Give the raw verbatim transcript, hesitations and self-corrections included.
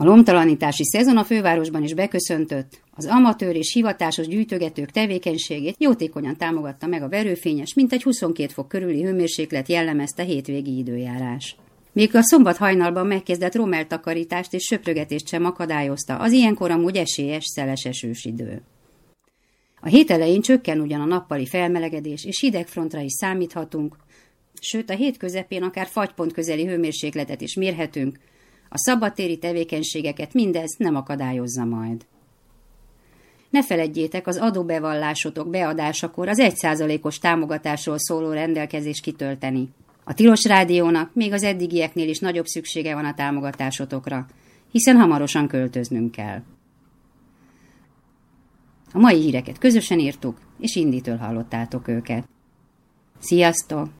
A lomtalanítási szezon a fővárosban is beköszöntött, az amatőr és hivatásos gyűjtögetők tevékenységét jótékonyan támogatta meg a verőfényes, mintegy huszonkét fok körüli hőmérséklet jellemezte hétvégi időjárás. Még a szombat hajnalban megkezdett romeltakarítást és söprögetést sem akadályozta, az ilyenkor amúgy esélyes, szeles esős idő. A hét elején csökken ugyan a nappali felmelegedés, és hidegfrontra is számíthatunk, sőt a hét közepén akár fagypont közeli hőmérsékletet is mérhetünk, a szabadtéri tevékenységeket mindez nem akadályozza majd. Ne feledjétek az adóbevallásotok beadásakor az egy százalékos támogatásról szóló rendelkezést kitölteni. A Tilos Rádiónak még az eddigieknél is nagyobb szüksége van a támogatásotokra, hiszen hamarosan költöznünk kell. A mai híreket közösen írtuk, és Inditől hallottátok őket. Sziasztok!